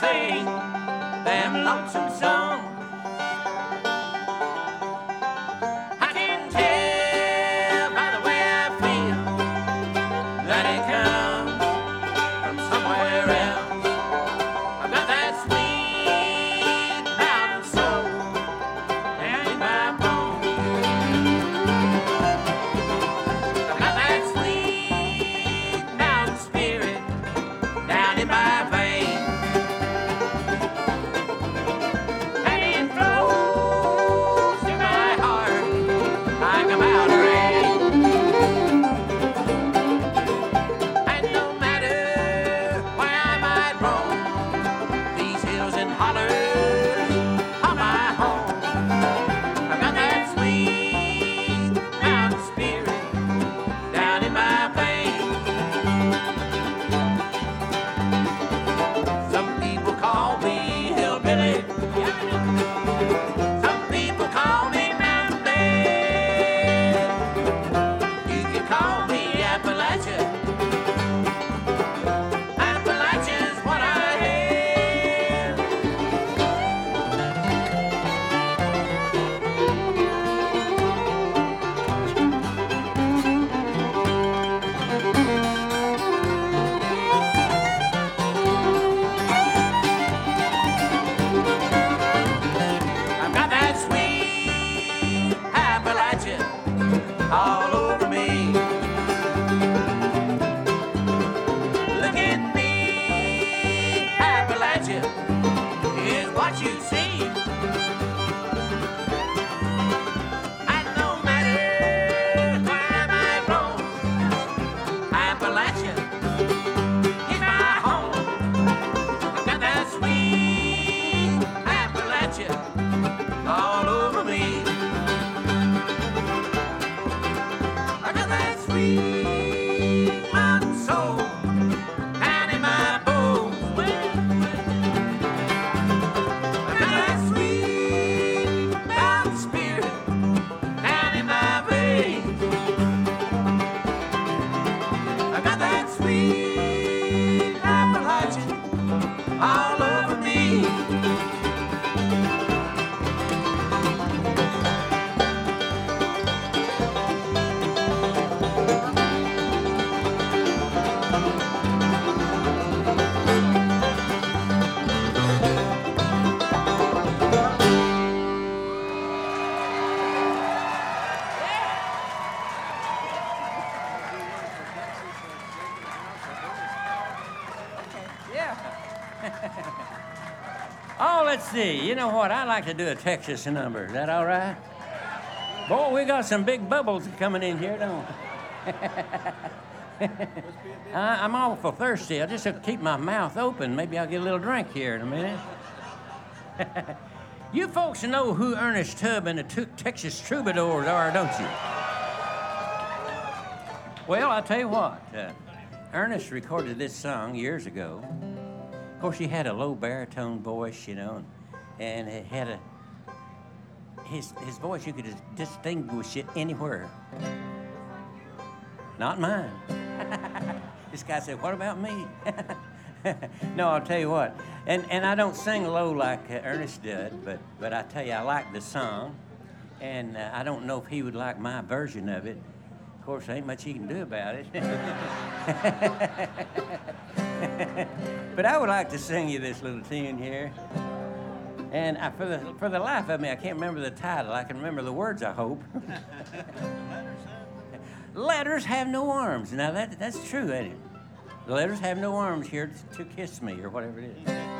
sing them lonesome songs. I can tell by the way I feel that it comes from somewhere else. I've got that sweet mountain soul down in my bones. I've got that sweet mountain spirit down in my veins. And it flows through my heart like a mountain rain. And no matter where I might roam, these hills and hollers are my home. I've got that sweet mountain spirit down in my veins. Some people call me hillbilly. Some people call me mountain man. You can call me Appalachia. Appalachia's what I am. I've got that sweet Appalachia all over me. Look at me, Appalachia is what you see. And no matter where I might roam, Appalachia is my home. I've got that sweet Appalachia all over me. I got that sweet mountain soul down in my bones. I got that sweet mountain spirit down in my veins. I got that sweet Appalachian all over me. Oh, let's see. You know what? I'd like to do a Texas number. Is that all right? Boy, we got some big bubbles coming in here, don't we? I'm awful thirsty. I just have to keep my mouth open. Maybe I'll get a little drink here in a minute. You folks know who Ernest Tubb and the Texas Troubadours are, don't you? Well, I'll tell you what. Ernest recorded this song years ago. Of course, he had a low baritone voice, you know, and it had his voice, you could distinguish it anywhere. Not mine. This guy said, "What about me?" No, I'll tell you what. And I don't sing low like Ernest did, but I tell you, I like the song, and I don't know if he would like my version of it. Of course, there ain't much he can do about it. But I would like to sing you this little tune here. And for the life of me, I can't remember the title. I can remember the words, I hope. Letters have no arms. Now, that's true, ain't it? The letters have no arms here to kiss me, or whatever it is.